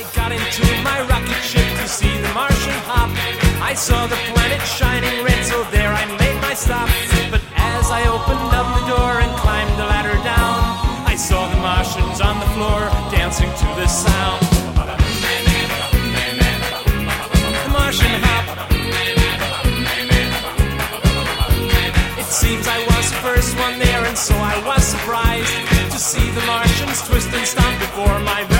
I got into my rocket ship to see the Martian hop. I saw the planet shining red, so there I made my stop. But as I opened up the door and climbed the ladder down, I saw the Martians on the floor dancing to the sound. The Martian hop. It seems I was the first one there, and so I was surprised to see the Martians twist and stomp before my